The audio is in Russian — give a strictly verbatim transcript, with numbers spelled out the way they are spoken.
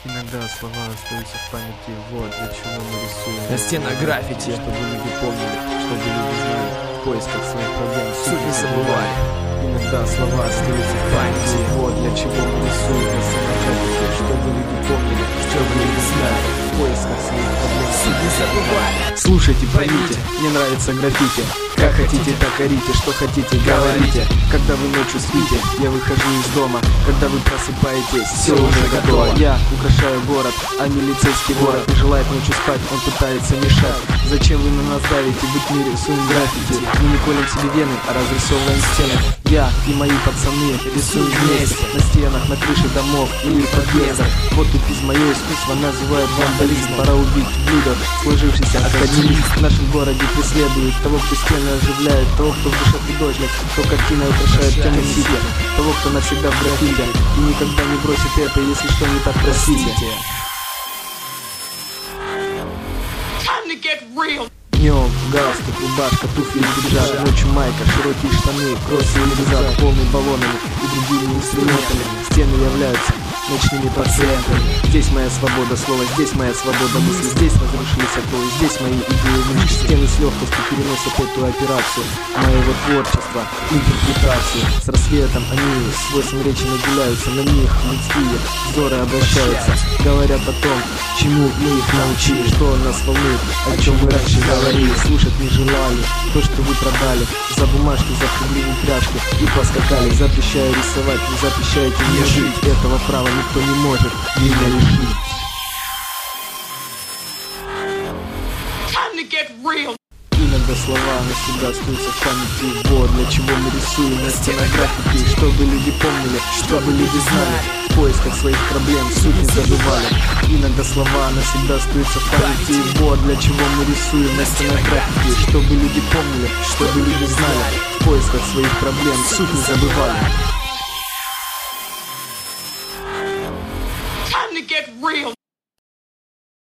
Иногда слова остаются в памяти, вот для чего мы рисуем. На стенах граффити, чтобы люди помнили, чтобы люди знали, в поисках своих проблем суть не забывали. Иногда слова остаются в памяти, вот для чего мы рисуем. На стенах граффити, чтобы люди помнили, чтобы люди знали, в поисках своих проблем суть не забывали. Слушайте, поймите, мне нравится граффити. Как хотите, так орите, что хотите, говорите. Когда вы ночью спите, я выхожу из дома. Когда вы просыпаетесь, все уже готово. Я украшаю город, а милицейский ворот не желает ночью спать, он пытается мешать. Зачем вы на нас давите, ведь мы рисуем граффити. Мы не колем себе вены, а разрисовываем стены. Я и мои пацаны рисуем вместе на стенах, на крыше домов или подъездах. Вот тут из мое искусство называют вандализм. Пора убить блюдо, сложившийся академизм. В нашем городе преследуют того, кто стены оживляет, того, кто в душе художник, кто картина украшает темный сити, того, кто навсегда в граффити и никогда не бросит это, если что не так, простите. Днем галстук, рубашка, туфли и пиджак, ночью майка, широкие штаны, кроссы и рюкзак, полный баллонами и другими инструментами. Стены являются ночными пациентами. Здесь моя свобода слова, здесь моя свобода мысли, здесь разрушились оковы, здесь мои идеи вышли. Стены с легкостью переносят эту операцию моего творчества, интерпретацию. С рассветом они свойством речи наделяются, на них людские взоры обращаются, говорят о том, чему мы их научили, что нас волнует, о чем мы раньше говорили. Слушать не желали то, что вы продали за бумажки, за пугливые пряжки и поскакали. Запрещаю рисовать, не запрещаете мне жить, этого права никто не может меня лишить. Иногда слова навсегда остаются в памяти, вот для чего мы рисуем на стенах граффити. Чтобы люди помнили, чтобы люди знали, в поисках своих проблем суть не забывали. Иногда слова навсегда остаются в памяти, вот для чего мы рисуем на стенах граффити. Чтобы люди помнили, чтобы люди знали, в поисках своих проблем суть не забывали.